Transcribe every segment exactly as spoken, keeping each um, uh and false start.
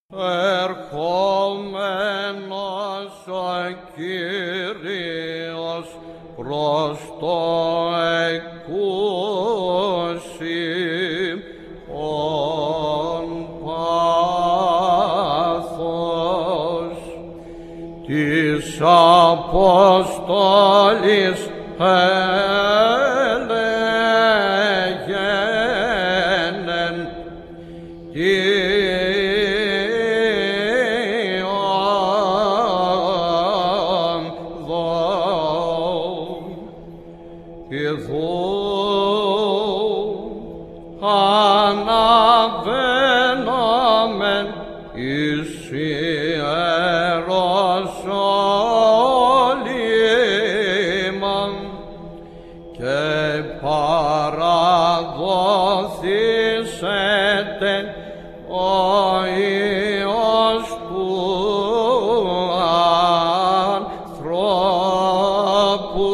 Ερχόμενος ο Κύριος προς το εκούσι ον πάθος της Αποστόλης έλεγεν τι αναβαίνομεν εις Ιεροσόλυμα και παραδοθήσεται ο Υιός του ανθρώπου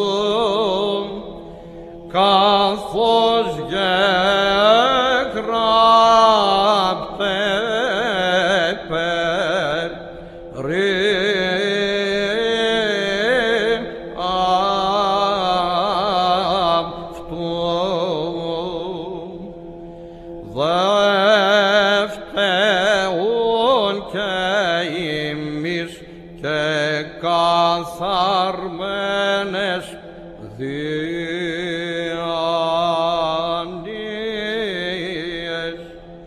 καθώς γεγράπτε περί αυτού. Δε φταίουν και εμείς και καθαρμένες διάνοίες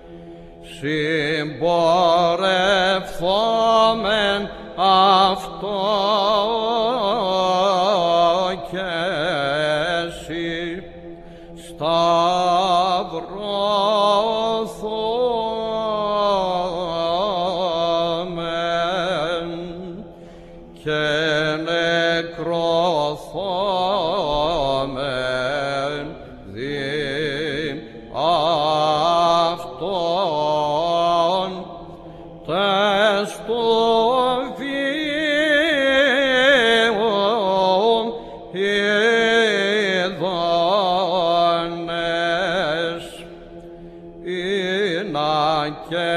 συμπορευθόμεν αυτό και εσύ σταυρωθόμεν και νεκρωθόμεν δι' αυτόν τες του βίου ειδώνες ειναι και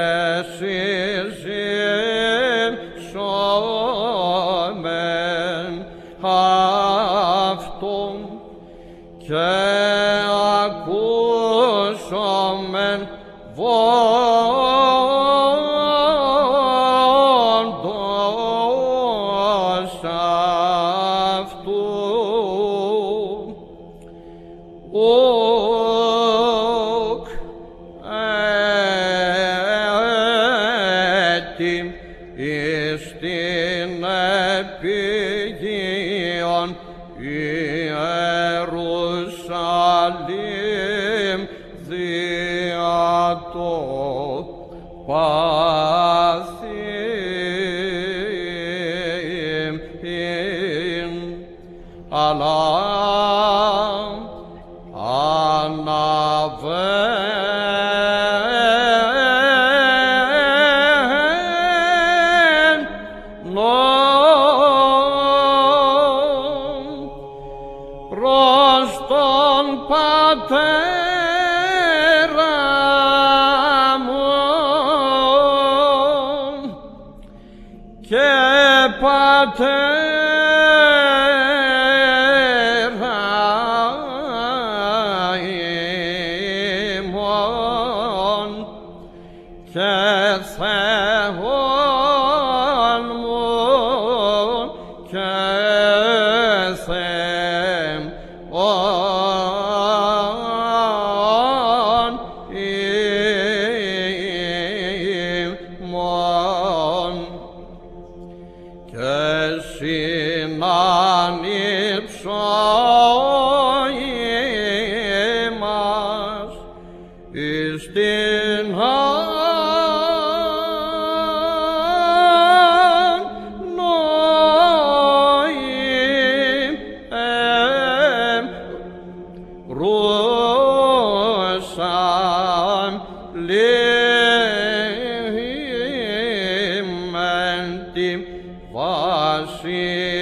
συζύψομεν αυτόν και ακούσομεν βόντος αυτού. Ουκ έτι εις την επιγείον Ιερουσαλήμ δια το παθήν, αλλά αναβαίνω προς τον Πατέρα μου και Πατέρα ημών και Θεόν μου και Θεόν ημών και συνάνυψω ημάς εις την Ρούσαν λίμεν την βασιλεία